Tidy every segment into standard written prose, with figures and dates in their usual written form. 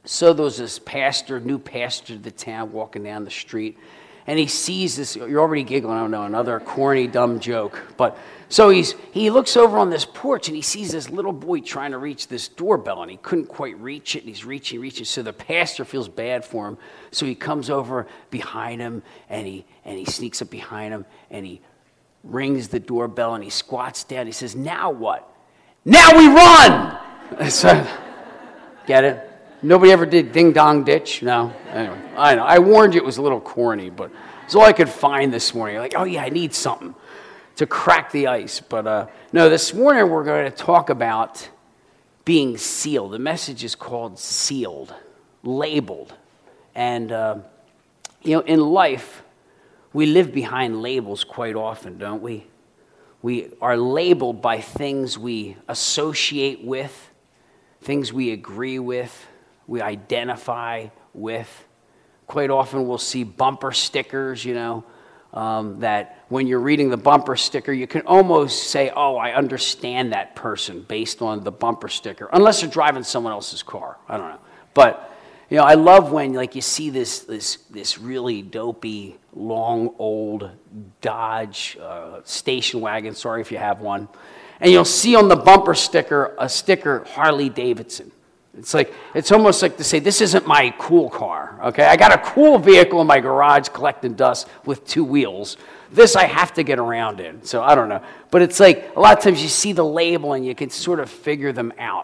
So there was this pastor, new pastor to the town, walking down the street, and he sees this. You're already giggling. I don't know, another corny, dumb joke. But so he looks over on this porch, and he sees this little boy trying to reach this doorbell, and he couldn't quite reach it, and he's reaching. So the pastor feels bad for him. So he comes over behind him, and he sneaks up behind him, and he rings the doorbell, and he squats down. He says, "Now what? Now we run!" So, get it? Nobody ever did Ding Dong Ditch? No? Anyway, I know. I warned you it was a little corny, but it's all I could find this morning. Like, oh yeah, I need something to crack the ice. But no, this morning we're going to talk about being sealed. The message is called Sealed, Labeled. And, in life, we live behind labels quite often, don't we? We are labeled by things we associate with, things we agree with, we identify with. Quite often we'll see bumper stickers, that when you're reading the bumper sticker, you can almost say, oh, I understand that person based on the bumper sticker, unless you're driving someone else's car. I don't know. But, I love when, you see this really dopey, long, old Dodge station wagon, sorry if you have one, and you'll see on the bumper sticker a sticker Harley Davidson. It's almost like to say, this isn't my cool car, okay? I got a cool vehicle in my garage collecting dust with 2 wheels. This I have to get around in, so I don't know. But it's like, a lot of times you see the label and you can sort of figure them out,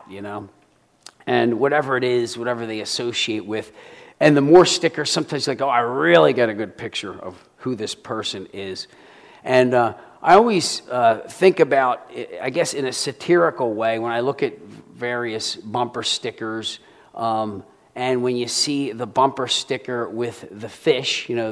And whatever it is, whatever they associate with. And the more stickers, sometimes oh, I really get a good picture of who this person is. And I always think about, I guess in a satirical way, when I look at various bumper stickers, and when you see the bumper sticker with the fish, you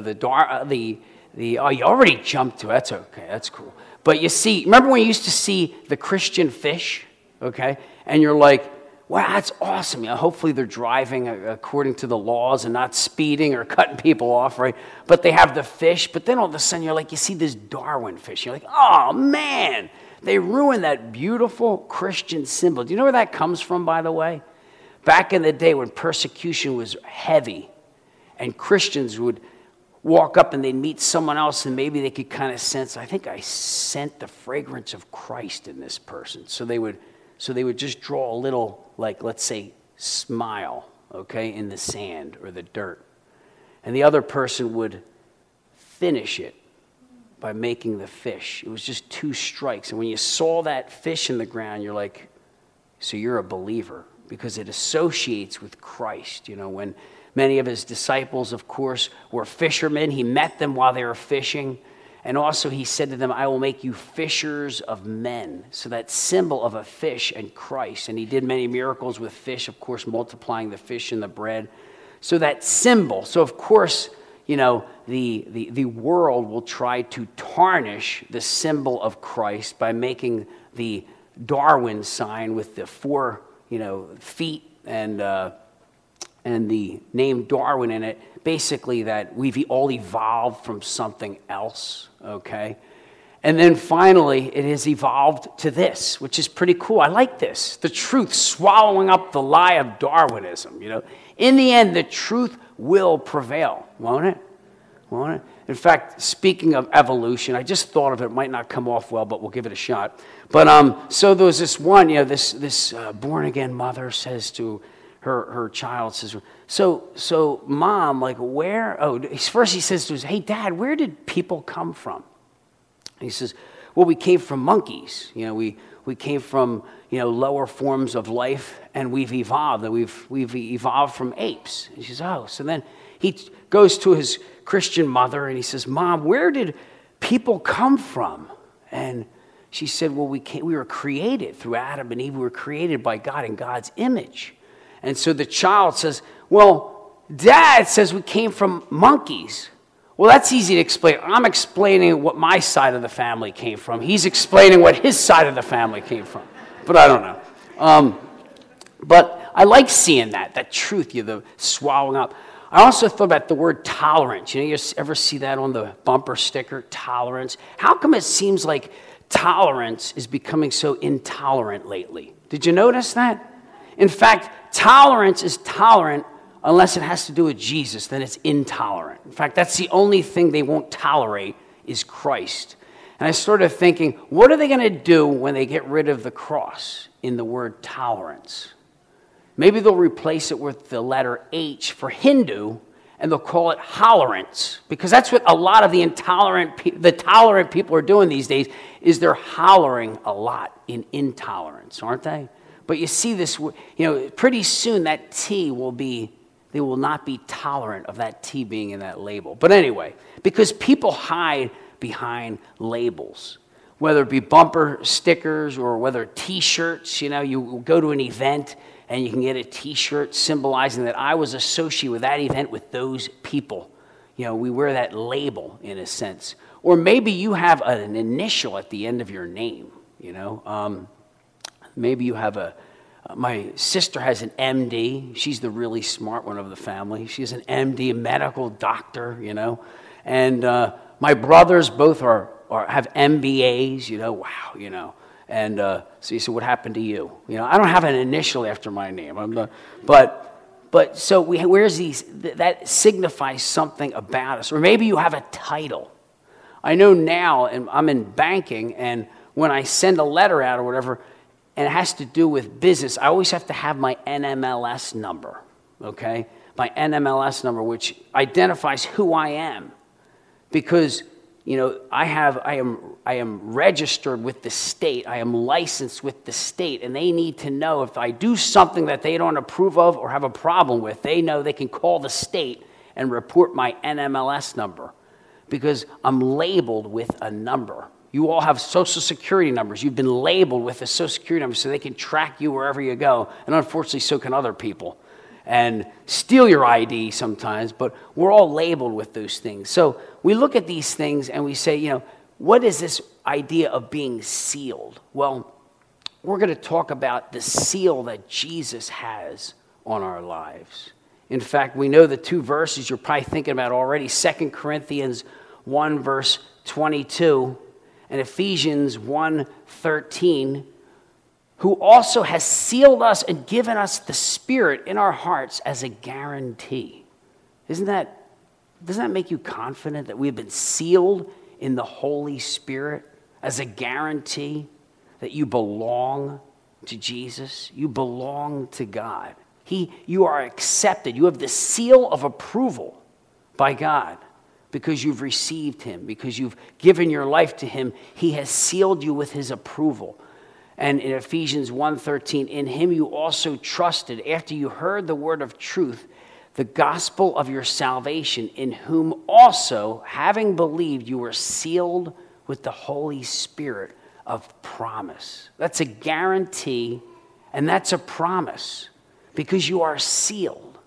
already jumped to it. That's okay, that's cool. But you see, remember when you used to see the Christian fish, okay? And you're like, wow, that's awesome. Hopefully they're driving according to the laws and not speeding or cutting people off, right? But they have the fish. But then all of a sudden you see this Darwin fish. You're like, oh, man, they ruined that beautiful Christian symbol. Do you know where that comes from, by the way? Back in the day when persecution was heavy and Christians would walk up and they'd meet someone else and maybe they could kind of sense, I think I scent the fragrance of Christ in this person. So they would just draw a little, let's say, smile, okay, in the sand or the dirt. And the other person would finish it by making the fish. It was just 2 strikes. And when you saw that fish in the ground, you're like, so you're a believer, because it associates with Christ. When many of his disciples, of course, were fishermen, he met them while they were fishing. And also he said to them, I will make you fishers of men. So that symbol of a fish and Christ. And he did many miracles with fish, of course, multiplying the fish and the bread. So that symbol. So of course, the world will try to tarnish the symbol of Christ by making the Darwin sign with the 4, feet and the name Darwin in it. Basically that we've all evolved from something else, okay? And then finally, it has evolved to this, which is pretty cool. I like this. The truth swallowing up the lie of Darwinism, In the end, the truth will prevail, won't it? Won't it? In fact, speaking of evolution, I just thought of it. It might not come off well, but we'll give it a shot. But so there was this one, this born-again mother says to her child, says, so Mom, where? Oh, first he says to us, hey, Dad, where did people come from? And he says, well, we came from monkeys. We came from, lower forms of life, and we've evolved. And we've evolved from apes. And she says, oh. So then he goes to his Christian mother, and he says, Mom, where did people come from? And she said, well, we were created through Adam and Eve. We were created by God in God's image. And so the child says, well, Dad says we came from monkeys. Well, that's easy to explain. I'm explaining what my side of the family came from. He's explaining what his side of the family came from. But I don't know. But I like seeing that truth, the swallowing up. I also thought about the word tolerance. You ever see that on the bumper sticker, tolerance? How come it seems like tolerance is becoming so intolerant lately? Did you notice that? In fact, tolerance is tolerant unless it has to do with Jesus, then it's intolerant. In fact, that's the only thing they won't tolerate is Christ. And I started thinking, what are they going to do when they get rid of the cross in the word tolerance? Maybe they'll replace it with the letter H for Hindu, and they'll call it hollerance, because that's what a lot of the tolerant people are doing these days, is they're hollering a lot in intolerance, aren't they? But you see this, pretty soon that T they will not be tolerant of that T being in that label. But anyway, because people hide behind labels, whether it be bumper stickers or whether T-shirts, you go to an event and you can get a T-shirt symbolizing that I was associated with that event with those people. We wear that label in a sense. Or maybe you have an initial at the end of your name, Maybe you have my sister has an MD. She's the really smart one of the family. She has an MD, a medical doctor, And my brothers both have MBAs, wow, And so you say, what happened to you? I don't have an initial after my name. But so where's that signifies something about us. Or maybe you have a title. I know now, and I'm in banking, and when I send a letter out or whatever, and it has to do with business, I always have to have my NMLS number, okay? My NMLS number, which identifies who I am. Because I am registered with the state. I am licensed with the state, and they need to know if I do something that they don't approve of or have a problem with, they know they can call the state and report my NMLS number because I'm labeled with a number. You all have Social Security numbers. You've been labeled with a Social Security number so they can track you wherever you go, and unfortunately, so can other people. And steal your ID sometimes, but we're all labeled with those things. So we look at these things and we say, what is this idea of being sealed? Well, we're going to talk about the seal that Jesus has on our lives. In fact, we know the two verses you're probably thinking about already, 2 Corinthians 1, verse 22, and Ephesians 1:13, who also has sealed us and given us the Spirit in our hearts as a guarantee. Doesn't that make you confident that we've been sealed in the Holy Spirit as a guarantee that you belong to Jesus? You belong to God. You are accepted. You have the seal of approval by God because you've received Him, because you've given your life to Him. He has sealed you with His approval. And in Ephesians 1:13, in Him you also trusted after you heard the word of truth, the gospel of your salvation, in whom also, having believed, you were sealed with the Holy Spirit of promise. That's a guarantee, and that's a promise, because you are sealed.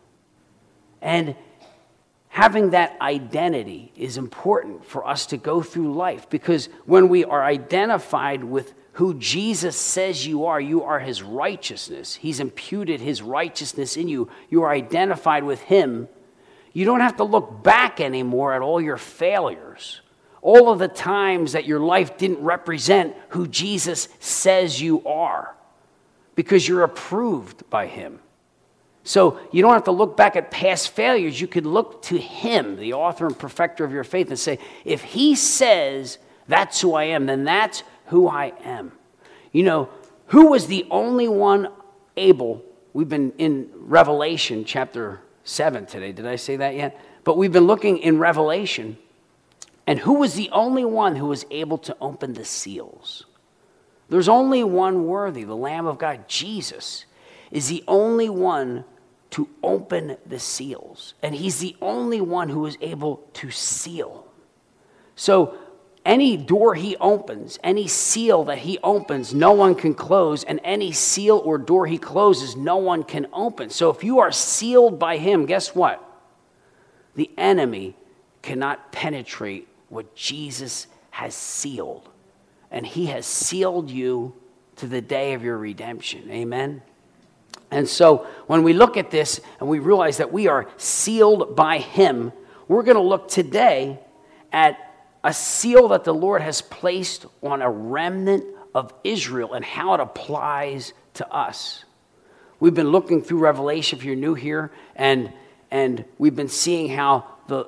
And having that identity is important for us to go through life, because when we are identified with who Jesus says you are His righteousness. He's imputed His righteousness in you. You are identified with Him. You don't have to look back anymore at all your failures, all of the times that your life didn't represent who Jesus says you are, because you're approved by Him. So you don't have to look back at past failures. You could look to Him, the author and perfecter of your faith, and say, if He says that's who I am, then that's who I am. Who was the only one able? We've been in Revelation chapter 7 today. Did I say that yet? But we've been looking in Revelation. And who was the only one who was able to open the seals? There's only one worthy, the Lamb of God. Jesus is the only one to open the seals. And He's the only one who is able to seal. So any door He opens, any seal that He opens, no one can close. And any seal or door He closes, no one can open. So if you are sealed by Him, guess what? The enemy cannot penetrate what Jesus has sealed. And He has sealed you to the day of your redemption. Amen? And so when we look at this and we realize that we are sealed by Him, we're going to look today at a seal that the Lord has placed on a remnant of Israel and how it applies to us. We've been looking through Revelation, if you're new here, and And we've been seeing how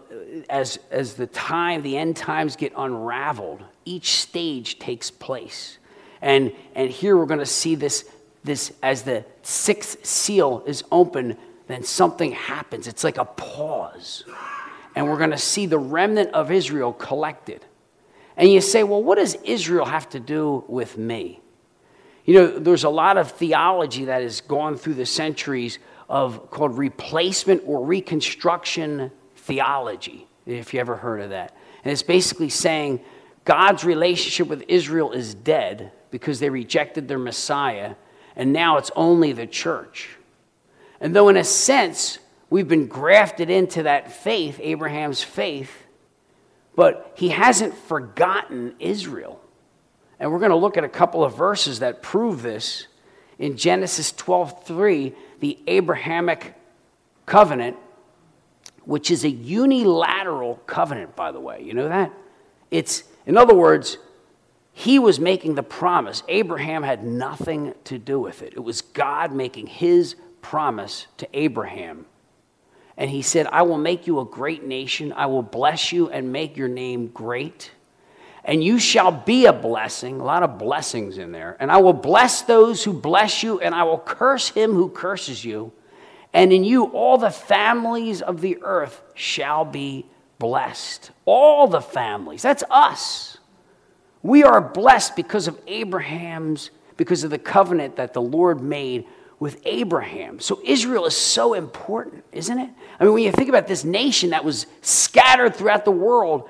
as the end times get unraveled, each stage takes place. And here we're going to see this as the sixth seal is open, then something happens. It's like a pause. And we're going to see the remnant of Israel collected. And you say, well, what does Israel have to do with me? You know, there's a lot of theology that has gone through the centuries called replacement or reconstruction theology, if you ever heard of that. And it's basically saying God's relationship with Israel is dead because they rejected their Messiah, and now it's only the church. And though in a sense, we've been grafted into that faith, Abraham's faith, but he hasn't forgotten Israel. And we're going to look at a couple of verses that prove this. In Genesis 12:3, the Abrahamic covenant, which is a unilateral covenant, by the way. You know that? In other words, he was making the promise. Abraham had nothing to do with it. It was God making his promise to Abraham. And he said, I will make you a great nation. I will bless you and make your name great. And you shall be a blessing. A lot of blessings in there. And I will bless those who bless you, and I will curse him who curses you. And in you all the families of the earth shall be blessed. All the families. That's us. We are blessed because of because of the covenant that the Lord made with Abraham. So Israel is so important, isn't it? I mean, when you think about this nation that was scattered throughout the world,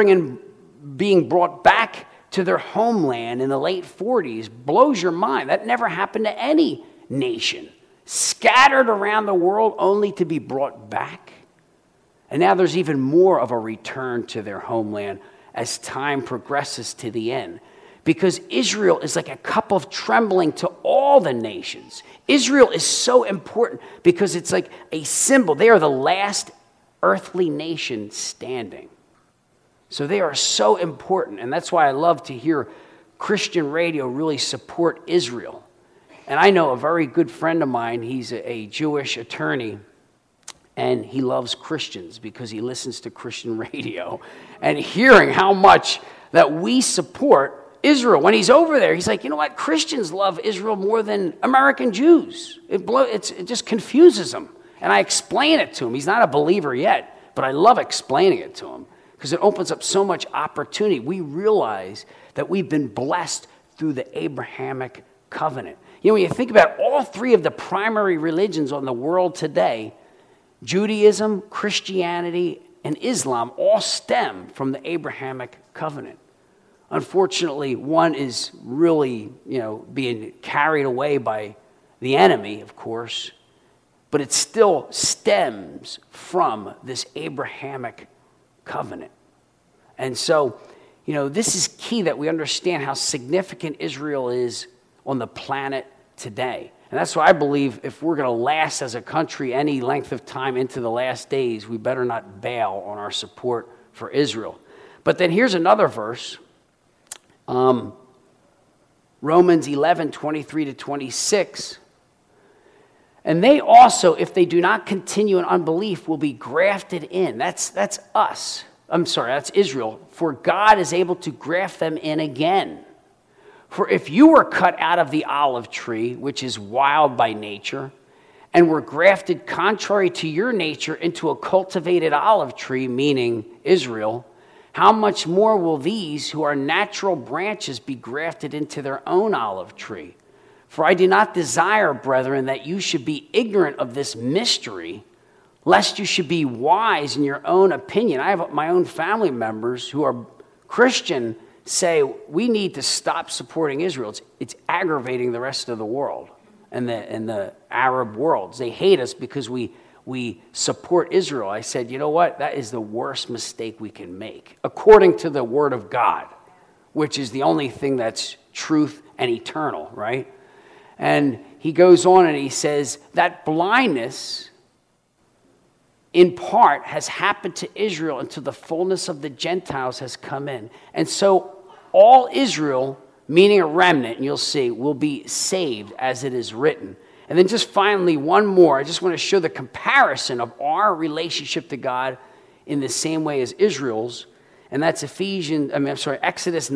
being brought back to their homeland in the late 40s, blows your mind. That never happened to any nation. Scattered around the world only to be brought back. And now there's even more of a return to their homeland as time progresses to the end. Because Israel is like a cup of trembling to all the nations. Israel is so important because it's like a symbol. They are the last earthly nation standing. So they are so important. And that's why I love to hear Christian radio really support Israel. And I know a very good friend of mine, he's a Jewish attorney, and he loves Christians because he listens to Christian radio. And hearing how much that we support Israel. When he's over there, he's like, you know what? Christians love Israel more than American Jews. It just confuses him. And I explain it to him. He's not a believer yet, but I love explaining it to him because it opens up so much opportunity. We realize that we've been blessed through the Abrahamic covenant. You know, when you think about all three of the primary religions on the world today, Judaism, Christianity, and Islam all stem from the Abrahamic covenant. Unfortunately, one is really, being carried away by the enemy, of course, but it still stems from this Abrahamic covenant. And so, this is key that we understand how significant Israel is on the planet today. And that's why I believe if we're going to last as a country any length of time into the last days, we better not bail on our support for Israel. But then here's another verse. Romans 11:23-26. And they also, if they do not continue in unbelief, will be grafted in. That's us. That's Israel. For God is able to graft them in again. For if you were cut out of the olive tree, which is wild by nature, and were grafted contrary to your nature into a cultivated olive tree, meaning Israel, how much more will these who are natural branches be grafted into their own olive tree? For I do not desire, brethren, that you should be ignorant of this mystery, lest you should be wise in your own opinion. I have my own family members who are Christian say we need to stop supporting Israel. It's aggravating the rest of the world and the Arab worlds. They hate us because we support Israel. I said, you know what? That is the worst mistake we can make, according to the Word of God, which is the only thing that's truth and eternal, right? And he goes on and he says, that blindness, in part, has happened to Israel until the fullness of the Gentiles has come in. And so all Israel, meaning a remnant, and you'll see, will be saved as it is written. And then just finally, one more. I just want to show the comparison of our relationship to God in the same way as Israel's. And that's Exodus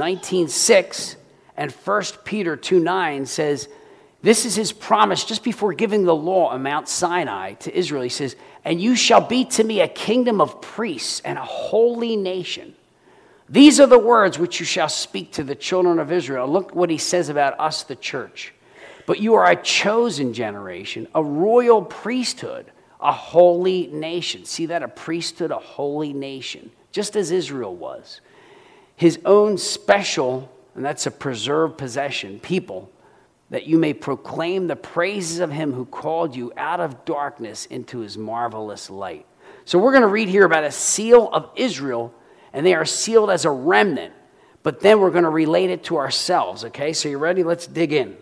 19:6 and 1 Peter 2:9 says, this is his promise just before giving the law on Mount Sinai to Israel. He says, and you shall be to me a kingdom of priests and a holy nation. These are the words which you shall speak to the children of Israel. Look what he says about us, the church. But you are a chosen generation, a royal priesthood, a holy nation. See that? A priesthood, a holy nation, just as Israel was. His own special, and that's a preserved possession, people, that you may proclaim the praises of him who called you out of darkness into his marvelous light. So we're going to read here about a seal of Israel, and they are sealed as a remnant. But then we're going to relate it to ourselves, okay? So you ready? Let's dig in.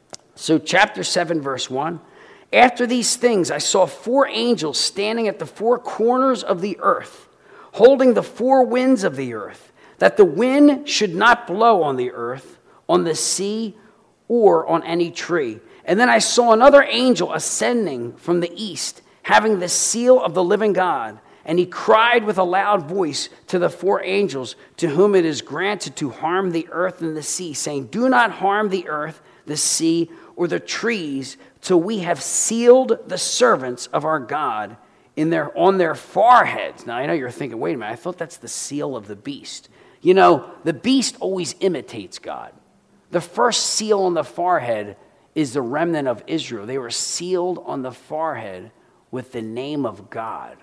So chapter 7, verse 1. After these things, I saw 4 angels standing at the 4 corners of the earth, holding the 4 winds of the earth, that the wind should not blow on the earth, on the sea, or on any tree. And then I saw another angel ascending from the east, having the seal of the living God. And he cried with a loud voice to the 4 angels to whom it is granted to harm the earth and the sea, saying, do not harm the earth, the sea, or the trees, till we have sealed the servants of our God on their foreheads. Now, I know you're thinking, wait a minute, I thought that's the seal of the beast. You know, the beast always imitates God. The first seal on the forehead is the remnant of Israel. They were sealed on the forehead with the name of God.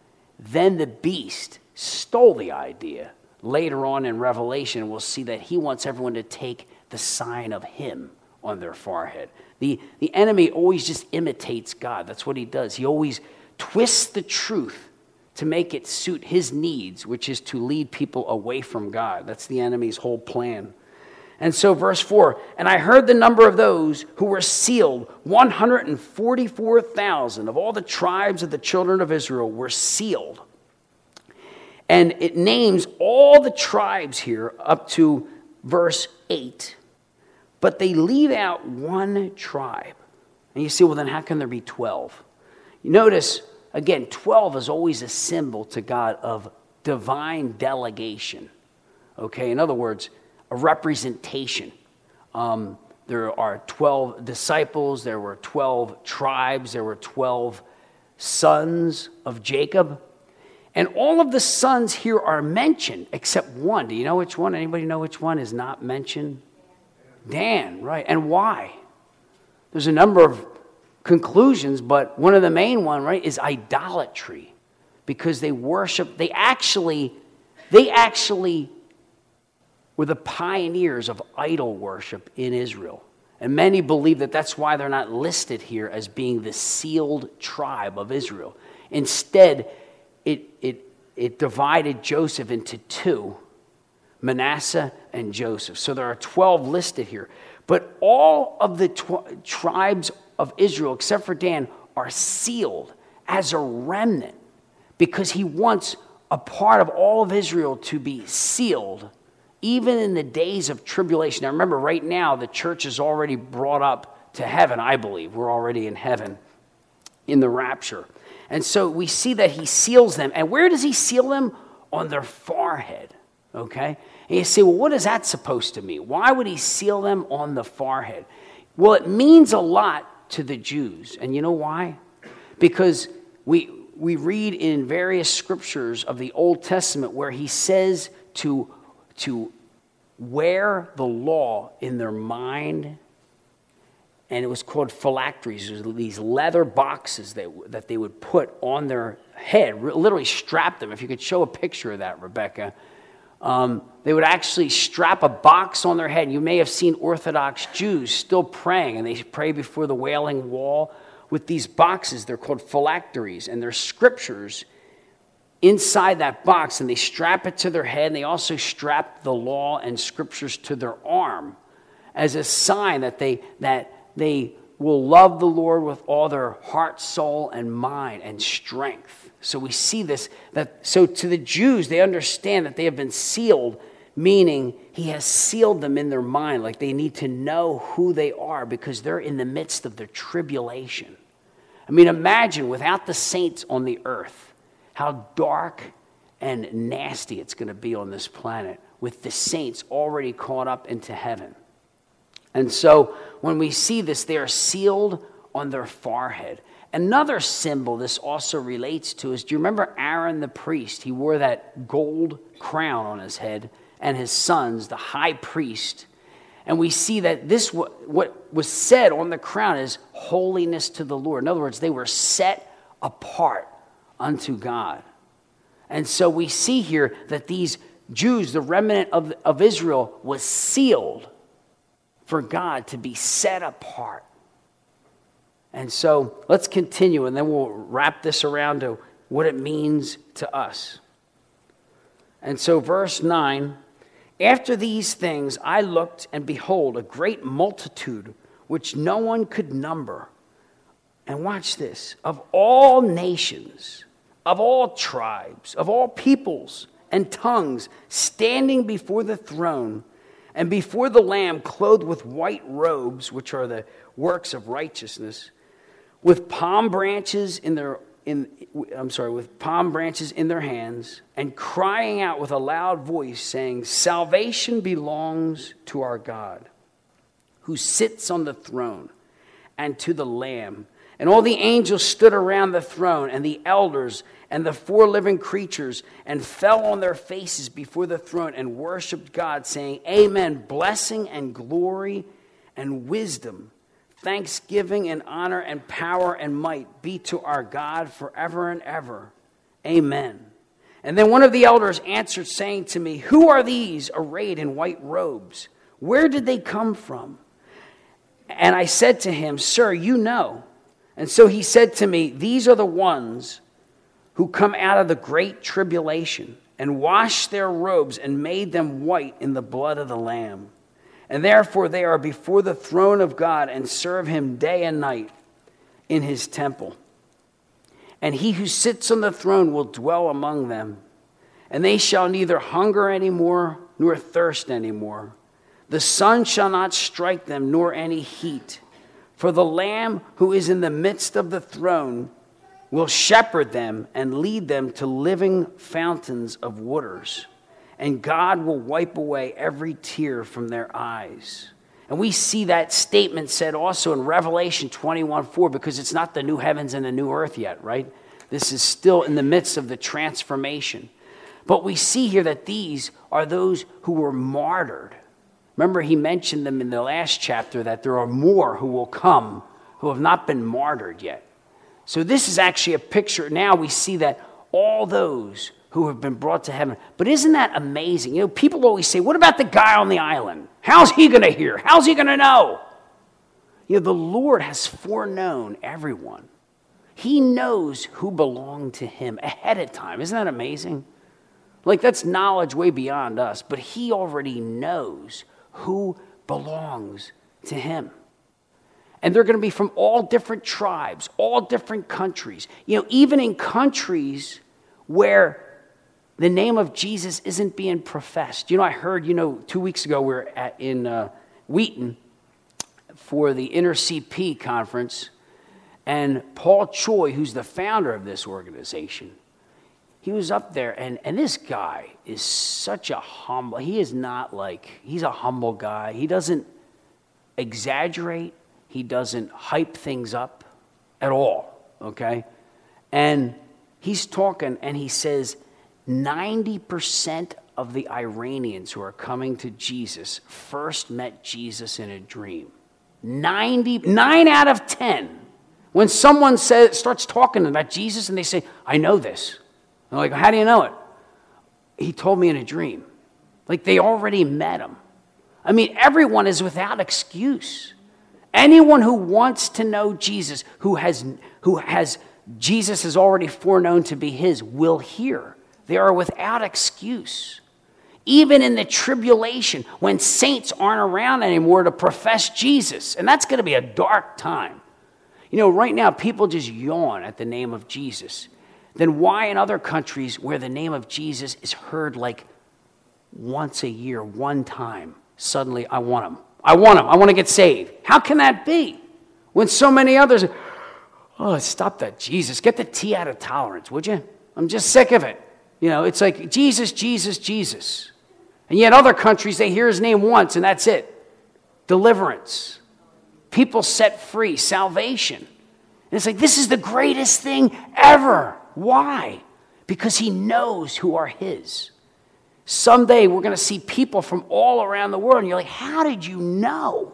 Then the beast stole the idea. Later on in Revelation, we'll see that he wants everyone to take the sign of him on their forehead. The enemy always just imitates God. That's what he does. He always twists the truth to make it suit his needs, which is to lead people away from God. That's the enemy's whole plan. And so verse 4, and I heard the number of those who were sealed, 144,000 of all the tribes of the children of Israel were sealed. And it names all the tribes here up to verse 8. But they leave out one tribe. And you say, well, then how can there be 12? You notice, again, 12 is always a symbol to God of divine delegation. Okay, in other words, a representation. There are 12 disciples, there were 12 tribes, there were 12 sons of Jacob. And all of the sons here are mentioned except one. Do you know which one? Anybody know which one is not mentioned? Dan, right. And why? There's a number of conclusions, but one of the main one, right, is idolatry. Because they actually were the pioneers of idol worship in Israel. And many believe that that's why they're not listed here as being the sealed tribe of Israel. Instead, it divided Joseph into 2, Manasseh and Joseph. So there are 12 listed here. But all of the tribes of Israel, except for Dan, are sealed as a remnant because he wants a part of all of Israel to be sealed even in the days of tribulation. Now remember, right now, the church is already brought up to heaven, I believe. We're already in heaven in the rapture. And so we see that he seals them. And where does he seal them? On their forehead, okay? And you say, well, what is that supposed to mean? Why would he seal them on the forehead? Well, it means a lot to the Jews. And you know why? Because we read in various scriptures of the Old Testament where he says to wear the law in their mind, and it was called phylacteries. It was these leather boxes that they would put on their head, literally strap them. If you could show a picture of that, Rebecca. They would actually strap a box on their head. You may have seen Orthodox Jews still praying, and they pray before the Wailing Wall with these boxes. They're called phylacteries, and they're scriptures inside that box, and they strap it to their head, and they also strap the law and scriptures to their arm as a sign that they will love the Lord with all their heart, soul, and mind and strength. So we see this, so to the Jews, they understand that they have been sealed meaning he has sealed them in their mind, like they need to know who they are because they're in the midst of their tribulation. I mean, imagine without the saints on the earth, how dark and nasty it's going to be on this planet with the saints already caught up into heaven. And so when we see this, they are sealed on their forehead. Another symbol this also relates to is, do you remember Aaron the priest? He wore that gold crown on his head, and his sons, the high priest. And we see that this, what was said on the crown is holiness to the Lord. In other words, they were set apart unto God. And so we see here that these Jews, the remnant of Israel, was sealed for God to be set apart. And so let's continue, and then we'll wrap this around to what it means to us. And so verse 9, after these things I looked, and behold, a great multitude, which no one could number. And watch this, of all nations, of all tribes, of all peoples and tongues, standing before the throne and before the Lamb, clothed with white robes, which are the works of righteousness, with palm branches in their hands, and crying out with a loud voice, saying, salvation belongs to our God, who sits on the throne, and to the Lamb. And all the angels stood around the throne, and the elders, and the 4 living creatures, and fell on their faces before the throne, and worshipped God, saying, Amen, blessing and glory and wisdom, thanksgiving and honor and power and might be to our God forever and ever. Amen. And then one of the elders answered, saying to me, who are these arrayed in white robes? Where did they come from? And I said to him, sir, you know. And so he said to me, these are the ones who come out of the great tribulation and washed their robes and made them white in the blood of the Lamb. And therefore they are before the throne of God and serve him day and night in his temple. And he who sits on the throne will dwell among them. And they shall neither hunger any more nor thirst any more. The sun shall not strike them, nor any heat. For the Lamb who is in the midst of the throne will shepherd them and lead them to living fountains of waters. And God will wipe away every tear from their eyes. And we see that statement said also in Revelation 21:4, because it's not the new heavens and the new earth yet, right? This is still in the midst of the transformation. But we see here that these are those who were martyred. Remember, he mentioned them in the last chapter, that there are more who will come who have not been martyred yet. So this is actually a picture. Now we see that all those who have been brought to heaven. But isn't that amazing? You know, people always say, what about the guy on the island? How's he going to hear? How's he going to know? You know, the Lord has foreknown everyone. He knows who belong to him ahead of time. Isn't that amazing? Like, that's knowledge way beyond us. But he already knows who belongs to him. And they're going to be from all different tribes, all different countries. You know, even in countries where the name of Jesus isn't being professed. You know, I heard, 2 weeks ago we were in Wheaton for the InterCP conference, and Paul Choi, who's the founder of this organization, he was up there, and this guy is such a humble, he's a humble guy. He doesn't exaggerate. He doesn't hype things up at all, okay? And he's talking, and he says 90% of the Iranians who are coming to Jesus first met Jesus in a dream. 9 out of 10. When someone starts talking about Jesus and they say, I know this. I'm like, how do you know it? He told me in a dream. Like, they already met him. I mean, everyone is without excuse. Anyone who wants to know Jesus, who has Jesus is already foreknown to be his, will hear. They are without excuse. Even in the tribulation, when saints aren't around anymore to profess Jesus. And that's going to be a dark time. You know, right now, people just yawn at the name of Jesus. Then why in other countries where the name of Jesus is heard like once a year, one time, suddenly I want them. I want to get saved. How can that be? When so many others, oh, stop that, Jesus. Get the T out of tolerance, would you? I'm just sick of it. You know, it's like Jesus, Jesus, Jesus. And yet other countries, they hear his name once and that's it. Deliverance. People set free. Salvation. And it's like, this is the greatest thing ever. Why? Because he knows who are his. Someday we're going to see people from all around the world and you're like, how did you know?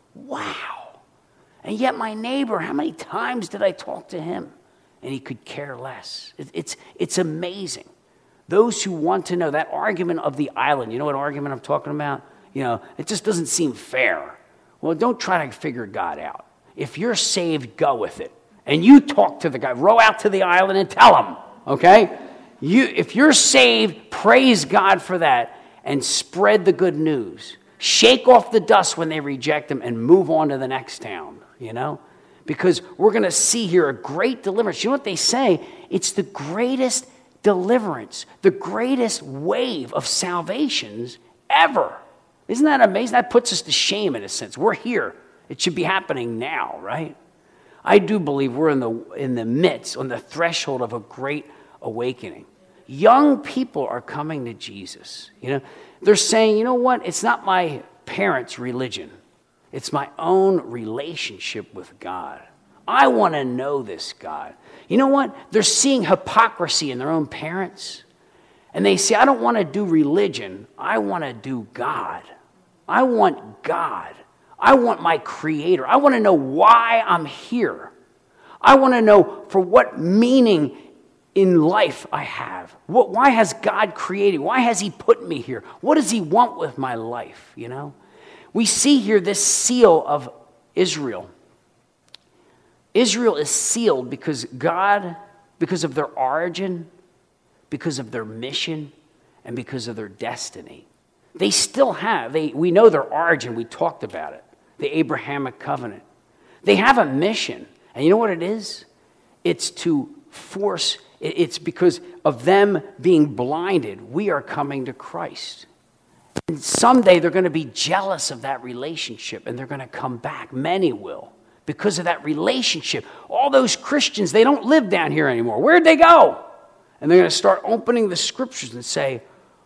Wow. And yet my neighbor, how many times did I talk to him? And he could care less. It's amazing. Those who want to know, that argument of the island, you know what argument I'm talking about? You know, it just doesn't seem fair. Well, don't try to figure God out. If you're saved, go with it. And you talk to the guy, row out to the island and tell him, okay? If you're saved, praise God for that and spread the good news. Shake off the dust when they reject him and move on to the next town, you know? Because we're going to see here a great deliverance. You know what they say? It's the greatest deliverance, the greatest wave of salvations ever. Isn't that amazing? That puts us to shame in a sense. We're here. It should be happening now, right? I do believe we're in the midst, on the threshold of a great awakening. Young people are coming to Jesus. You know, they're saying, you know what? It's not my parents' religion. It's my own relationship with God. I want to know this God. You know what? They're seeing hypocrisy in their own parents. And they say, I don't want to do religion. I want to do God. I want God. I want my Creator. I want to know why I'm here. I want to know for what meaning in life I have. Why has God created? Why has he put me here? What does he want with my life, you know? We see here this seal of Israel. Israel is sealed because God, because of their origin, because of their mission, and because of their destiny. They still have, we know their origin, we talked about it, the Abrahamic covenant. They have a mission, and you know what it is? It's to force, it's because of them being blinded, we are coming to Christ. And someday they're going to be jealous of that relationship, and they're going to come back. Many will, because of that relationship. All those Christians, they don't live down here anymore. Where'd they go? And they're going to start opening the scriptures and say,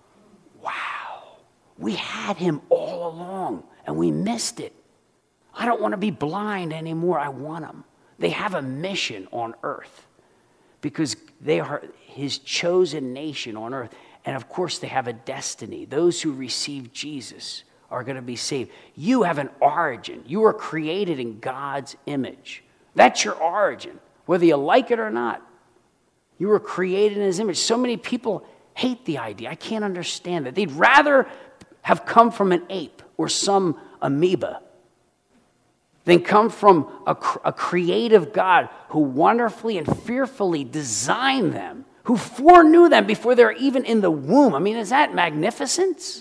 wow, we had him all along, and we missed it. I don't want to be blind anymore. I want him. They have a mission on earth because they are his chosen nation on earth. And of course, they have a destiny. Those who receive Jesus are going to be saved. You have an origin. You are created in God's image. That's your origin, whether you like it or not. You were created in his image. So many people hate the idea. I can't understand that. They'd rather have come from an ape or some amoeba than come from a creative God who wonderfully and fearfully designed them, who foreknew them before they were even in the womb. I mean, is that magnificence?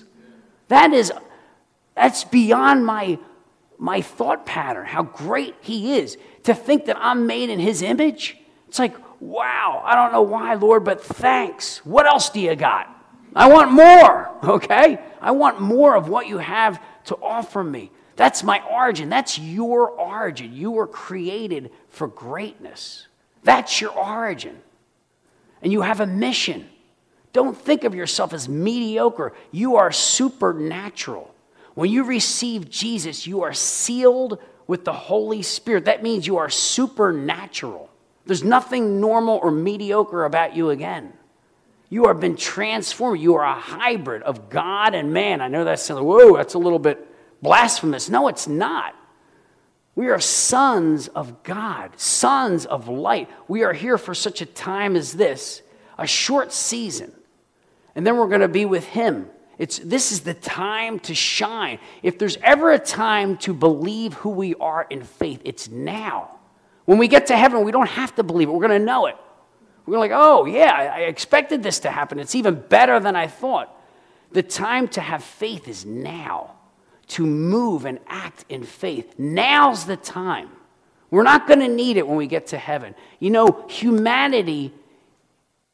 That's beyond my thought pattern, how great he is. To think that I'm made in his image, it's like, wow, I don't know why, Lord, but thanks. What else do you got? I want more, okay? I want more of what you have to offer me. That's my origin. That's your origin. You were created for greatness. That's your origin. And you have a mission. Don't think of yourself as mediocre. You are supernatural. When you receive Jesus, you are sealed with the Holy Spirit. That means you are supernatural. There's nothing normal or mediocre about you again. You have been transformed. You are a hybrid of God and man. I know that's whoa, that's a little bit blasphemous. No, it's not. We are sons of God, sons of light. We are here for such a time as this, a short season. And then we're going to be with him. This is the time to shine. If there's ever a time to believe who we are in faith, it's now. When we get to heaven, we don't have to believe it. We're going to know it. We're like, oh, yeah, I expected this to happen. It's even better than I thought. The time to have faith is now. To move and act in faith. Now's the time. We're not going to need it when we get to heaven. You know, humanity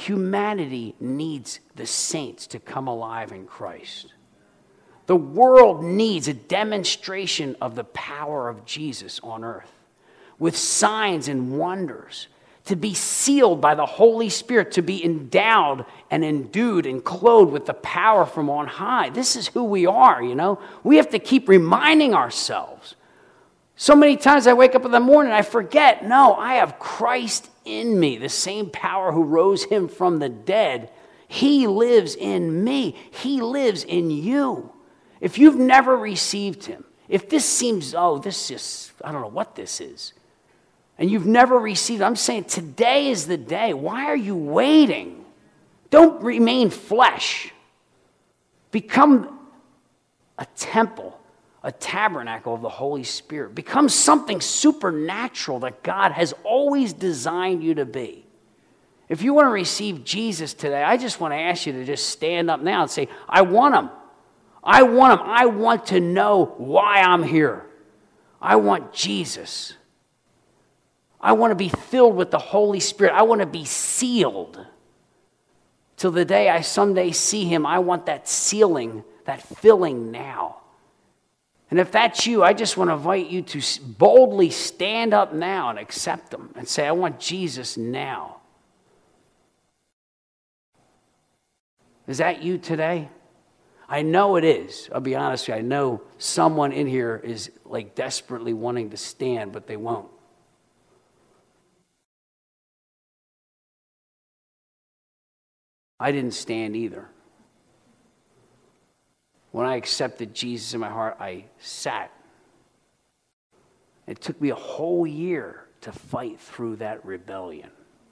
Humanity needs the saints to come alive in Christ. The world needs a demonstration of the power of Jesus on earth, with signs and wonders, to be sealed by the Holy Spirit, to be endowed and endued and clothed with the power from on high. This is who we are, you know. We have to keep reminding ourselves. So many times I wake up in the morning, I forget, no, I have Christ in me, the same power who rose him from the dead. He lives in me. He lives in you. If you've never received him, if this seems, this is, I don't know what this is, and you've never received, I'm saying today is the day. Why are you waiting? Don't remain flesh. Become a temple, a tabernacle of the Holy Spirit. Become something supernatural that God has always designed you to be. If you want to receive Jesus today, I just want to ask you to just stand up now and say, I want him. I want him. I want to know why I'm here. I want Jesus. I want to be filled with the Holy Spirit. I want to be sealed. Till the day I someday see him, I want that sealing, that filling now. And if that's you, I just want to invite you to boldly stand up now and accept him and say, I want Jesus now. Is that you today? I know it is. I'll be honest with you. I know someone in here is like desperately wanting to stand, but they won't. I didn't stand either. When I accepted Jesus in my heart, I sat. It took me a whole year to fight through that rebellion.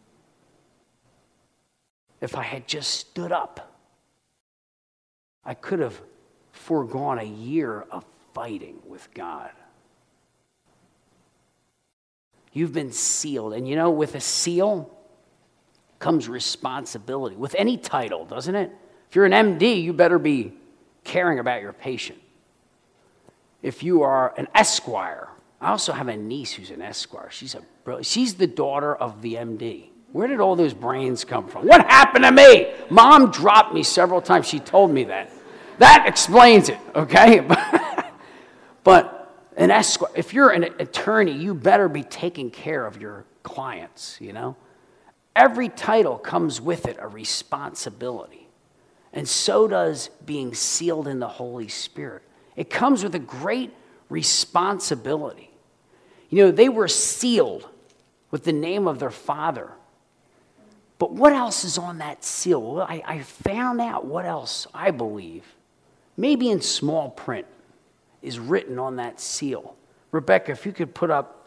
If I had just stood up, I could have foregone a year of fighting with God. You've been sealed. And you know, with a seal comes responsibility. With any title, doesn't it? If you're an MD, you better be caring about your patient. If you are an esquire, I also have a niece who's an esquire. She's the daughter of the MD. Where did all those brains come from? What happened to me? Mom dropped me several times. She told me that. That explains it, okay? But an esquire, if you're an attorney, you better be taking care of your clients, you know? Every title comes with it a responsibility. And so does being sealed in the Holy Spirit. It comes with a great responsibility. You know, they were sealed with the name of their father. But what else is on that seal? Well, I found out what else, I believe, maybe in small print, is written on that seal. Rebecca, if you could put up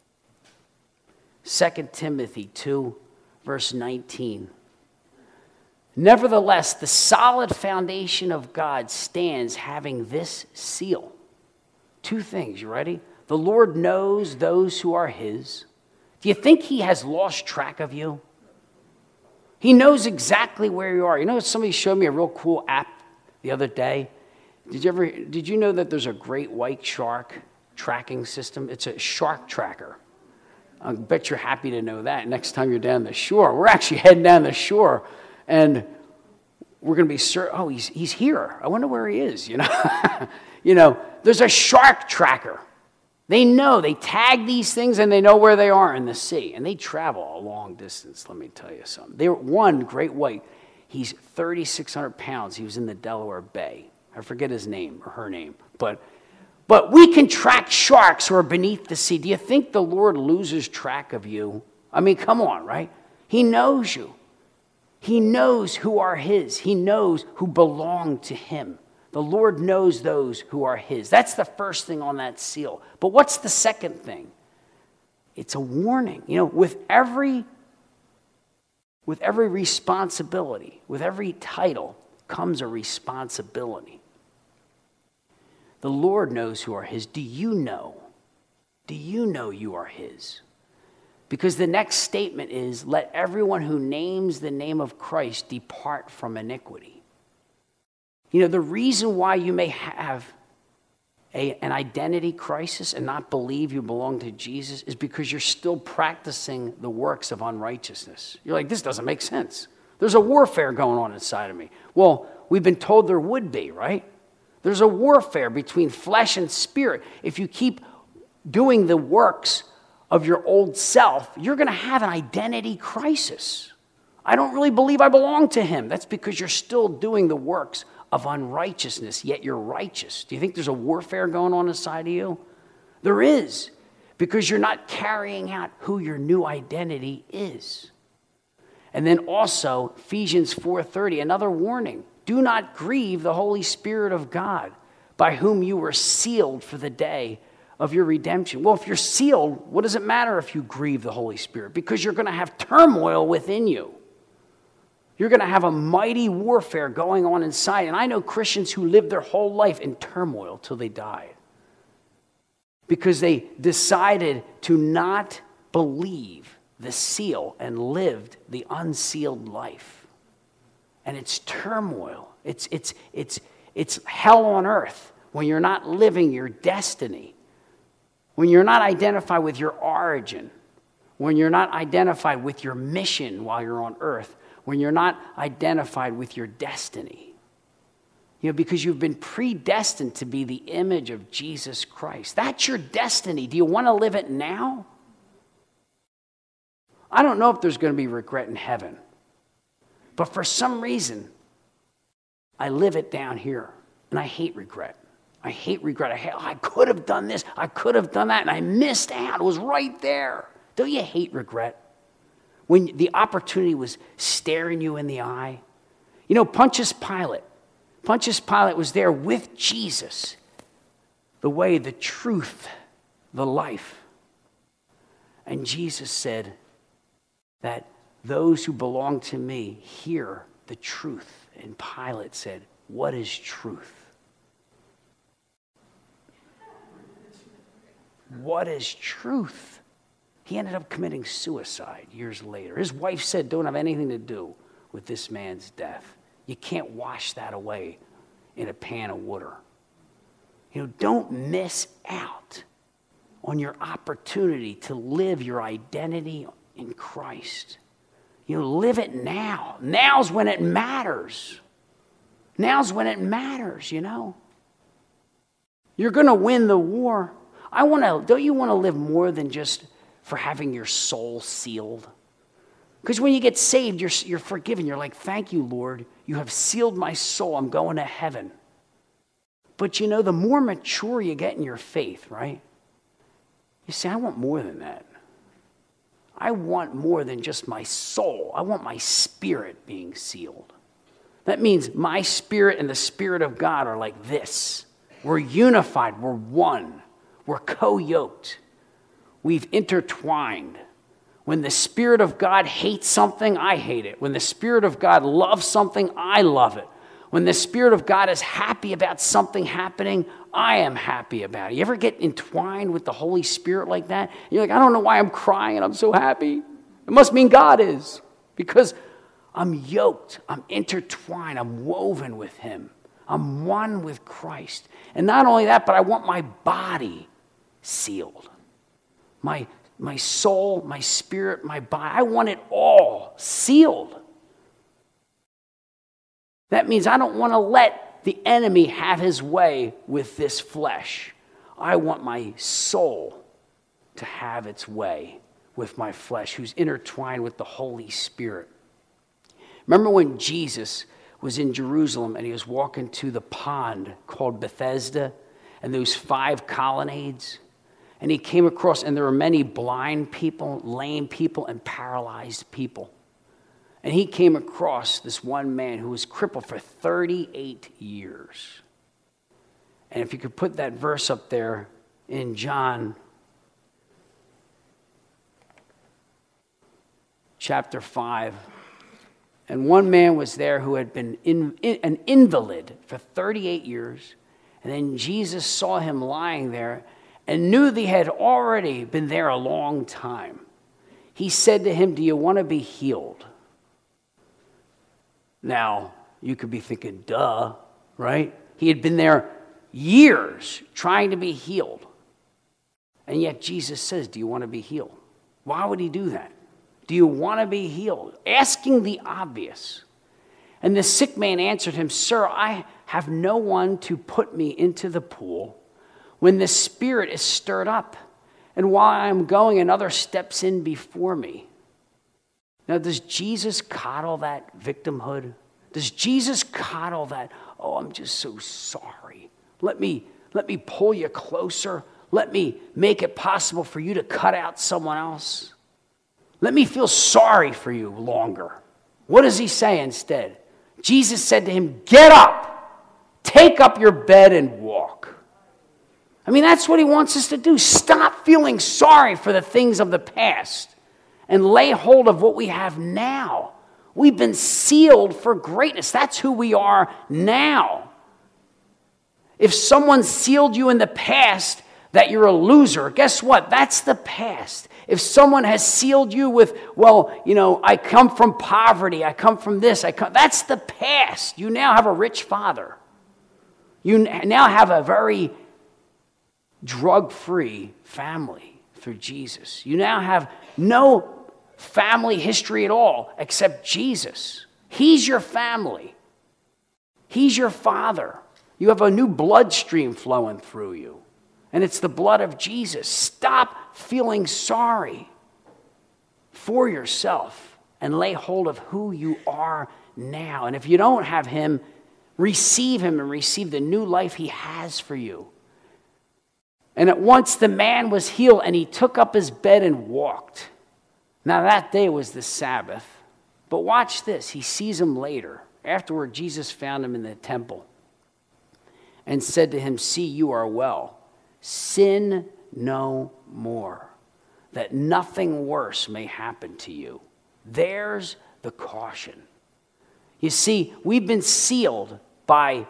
2 Timothy 2, verse 19. Nevertheless, the solid foundation of God stands having this seal. Two things, you ready? The Lord knows those who are his. Do you think he has lost track of you? He knows exactly where you are. You know, somebody showed me a real cool app the other day. Did you know that there's a great white shark tracking system? It's a shark tracker. I bet you're happy to know that next time you're down the shore. We're actually heading down the shore, and we're going to be he's here. I wonder where he is, you know. You know, there's a shark tracker. They know, they tag these things, and they know where they are in the sea. And they travel a long distance, let me tell you something. They were one great white. He's 3,600 pounds. He was in the Delaware Bay. I forget his name or her name. But we can track sharks who are beneath the sea. Do you think the Lord loses track of you? I mean, come on, right? He knows you. He knows who are his. He knows who belong to him. The Lord knows those who are his. That's the first thing on that seal. But what's the second thing? It's a warning. You know, with every responsibility, with every title comes a responsibility. The Lord knows who are his. Do you know? Do you know you are his? Because the next statement is, let everyone who names the name of Christ depart from iniquity. You know, the reason why you may have an identity crisis and not believe you belong to Jesus is because you're still practicing the works of unrighteousness. You're like, this doesn't make sense. There's a warfare going on inside of me. Well, we've been told there would be, right? There's a warfare between flesh and spirit. If you keep doing the works of your old self, you're going to have an identity crisis. I don't really believe I belong to him. That's because you're still doing the works of unrighteousness, yet you're righteous. Do you think there's a warfare going on inside of you? There is, because you're not carrying out who your new identity is. And then also, Ephesians 4:30, another warning. Do not grieve the Holy Spirit of God, by whom you were sealed for the day of your redemption. Well, if you're sealed, what does it matter if you grieve the Holy Spirit? Because you're going to have turmoil within you. You're going to have a mighty warfare going on inside. And I know Christians who lived their whole life in turmoil till they died, because they decided to not believe the seal and lived the unsealed life. And it's turmoil. It's hell on earth when you're not living your destiny, when you're not identified with your origin, when you're not identified with your mission while you're on earth, when you're not identified with your destiny. You know, because you've been predestined to be the image of Jesus Christ. That's your destiny. Do you want to live it now? I don't know if there's going to be regret in heaven. But for some reason, I live it down here. And I hate regret. I hate regret. I could have done this. I could have done that. And I missed out. It was right there. Don't you hate regret? When the opportunity was staring you in the eye. You know, Pontius Pilate was there with Jesus. The way, the truth, the life. And Jesus said that those who belong to me hear the truth. And Pilate said, what is truth? What is truth? He ended up committing suicide years later. His wife said, don't have anything to do with this man's death. You can't wash that away in a pan of water. You know, don't miss out on your opportunity to live your identity in Christ. You know, live it now. Now's when it matters. Now's when it matters, you know. You're going to win the war. Don't you want to live more than just for having your soul sealed? Because when you get saved, you're forgiven. You're like, thank you, Lord. You have sealed my soul. I'm going to heaven. But you know, the more mature you get in your faith, right? You say, I want more than that. I want more than just my soul. I want my spirit being sealed. That means my spirit and the Spirit of God are like this. We're unified. We're one. We're co-yoked. We've intertwined. When the Spirit of God hates something, I hate it. When the Spirit of God loves something, I love it. When the Spirit of God is happy about something happening, I am happy about it. You ever get entwined with the Holy Spirit like that? You're like, I don't know why I'm crying and I'm so happy. It must mean God is. Because I'm yoked. I'm intertwined. I'm woven with Him. I'm one with Christ. And not only that, but I want my body sealed. My soul, my spirit, my body. I want it all sealed. That means I don't want to let the enemy have his way with this flesh. I want my soul to have its way with my flesh, who's intertwined with the Holy Spirit. Remember when Jesus was in Jerusalem and he was walking to the pond called Bethesda and those 5 colonnades? And he came across, and there were many blind people, lame people, and paralyzed people. And he came across this one man who was crippled for 38 years. And if you could put that verse up there in John chapter 5. And one man was there who had been an invalid for 38 years. And then Jesus saw him lying there and knew that he had already been there a long time. He said to him, do you want to be healed? Now, you could be thinking, duh, right? He had been there years trying to be healed. And yet Jesus says, do you want to be healed? Why would he do that? Do you want to be healed? Asking the obvious. And the sick man answered him, Sir, I have no one to put me into the pool when the Spirit is stirred up. And while I am going, another steps in before me. Now, does Jesus coddle that victimhood? Does Jesus coddle that, oh, I'm just so sorry. Let me pull you closer. Let me make it possible for you to cut out someone else. Let me feel sorry for you longer. What does he say instead? Jesus said to him, get up, take up your bed and walk. I mean, that's what he wants us to do. Stop feeling sorry for the things of the past and lay hold of what we have now. We've been sealed for greatness. That's who we are now. If someone sealed you in the past that you're a loser, guess what? That's the past. If someone has sealed you with, well, you know, I come from poverty, I come from this, that's the past. You now have a rich father. You now have a very drug-free family through Jesus. You now have no family history at all except Jesus. He's your family. He's your father. You have a new bloodstream flowing through you, and it's the blood of Jesus. Stop feeling sorry for yourself and lay hold of who you are now. And if you don't have him and receive the new life he has for you. And at once the man was healed, and he took up his bed and walked. Now that day was the Sabbath. But watch this. He sees him later. Afterward, Jesus found him in the temple and said to him, see, you are well. Sin no more, that nothing worse may happen to you. There's the caution. You see, we've been sealed by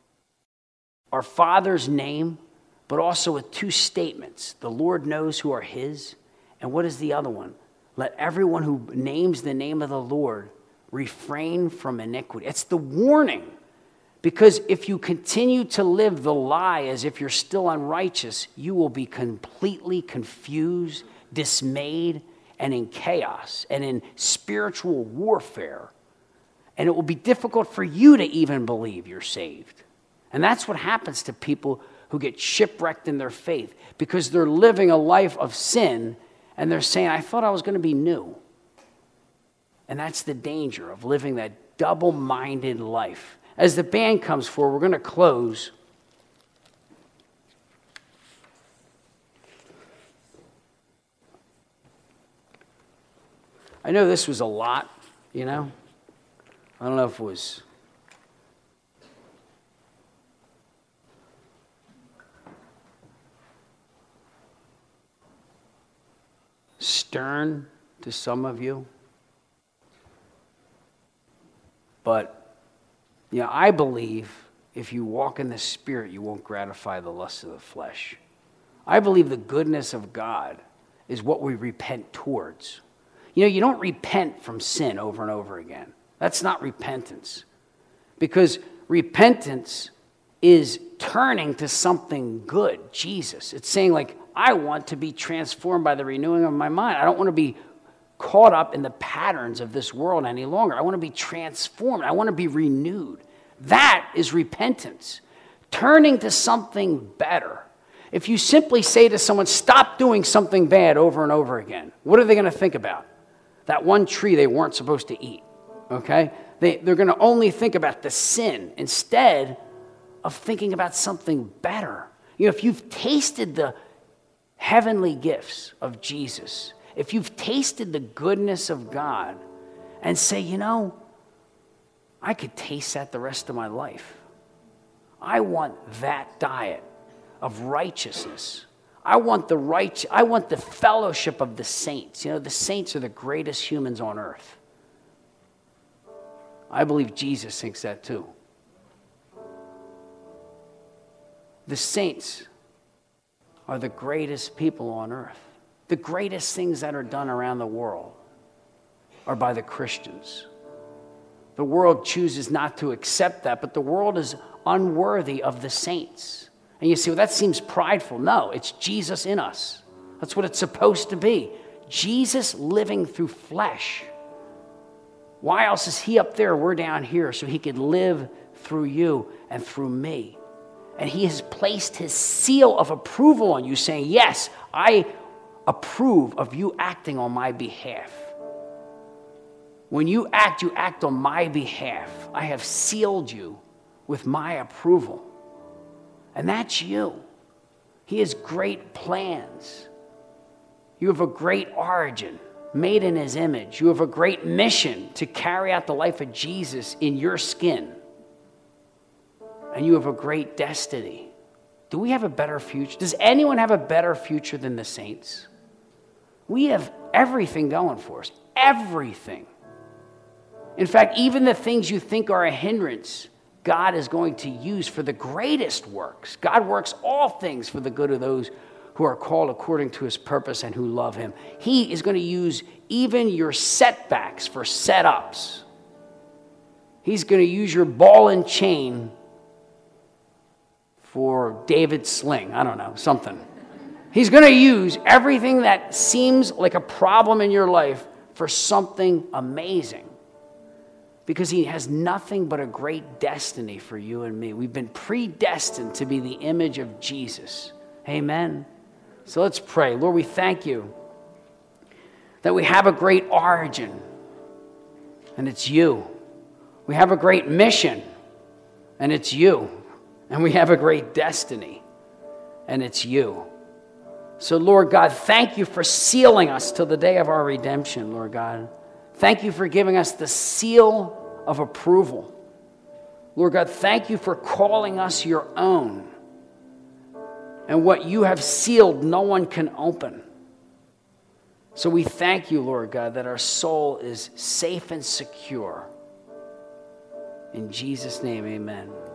our Father's name, but also with two statements. The Lord knows who are his. And what is the other one? Let everyone who names the name of the Lord refrain from iniquity. It's the warning. Because if you continue to live the lie as if you're still unrighteous, you will be completely confused, dismayed, and in chaos, and in spiritual warfare. And it will be difficult for you to even believe you're saved. And that's what happens to people who get shipwrecked in their faith, because they're living a life of sin, and they're saying, I thought I was going to be new. And that's the danger of living that double-minded life. As the band comes forward, we're going to close. I know this was a lot, you know. I don't know if it was stern to some of you. But yeah, I believe if you walk in the Spirit, you won't gratify the lusts of the flesh. I believe the goodness of God is what we repent towards. You know, you don't repent from sin over and over again. That's not repentance. Because repentance is turning to something good, Jesus. It's saying, like, I want to be transformed by the renewing of my mind. I don't want to be caught up in the patterns of this world any longer. I want to be transformed. I want to be renewed. That is repentance. Turning to something better. If you simply say to someone, stop doing something bad over and over again, what are they going to think about? That one tree they weren't supposed to eat, okay? They're going to only think about the sin instead of thinking about something better. You know, if you've tasted the heavenly gifts of Jesus, if you've tasted the goodness of God and say, you know, I could taste that the rest of my life. I want that diet of righteousness. I want the fellowship of the saints. You know, the saints are the greatest humans on earth. I believe Jesus thinks that too. The saints are the greatest people on earth. The greatest things that are done around the world are by the Christians. The world chooses not to accept that, but the world is unworthy of the saints. And you say, well, that seems prideful. No, it's Jesus in us. That's what it's supposed to be. Jesus living through flesh. Why else is he up there, we're down here, so he could live through you and through me. And he has placed his seal of approval on you, saying, yes, I approve of you acting on my behalf. When you act on my behalf. I have sealed you with my approval. And that's you. He has great plans. You have a great origin, made in his image. You have a great mission to carry out the life of Jesus in your skin. And you have a great destiny. Do we have a better future? Does anyone have a better future than the saints? We have everything going for us. Everything. In fact, even the things you think are a hindrance, God is going to use for the greatest works. God works all things for the good of those who are called according to his purpose and who love him. He is going to use even your setbacks for setups. He's going to use your ball and chain for David's sling. I don't know, something. He's going to use everything that seems like a problem in your life for something amazing. Because he has nothing but a great destiny for you and me. We've been predestined to be the image of Jesus. Amen. So let's pray. Lord, we thank you that we have a great origin, and it's you. We have a great mission, and it's you. And we have a great destiny, and it's you. So, Lord God, thank you for sealing us till the day of our redemption, Lord God. Thank you for giving us the seal of approval. Lord God, thank you for calling us your own. And what you have sealed, no one can open. So we thank you, Lord God, that our soul is safe and secure. In Jesus' name, amen.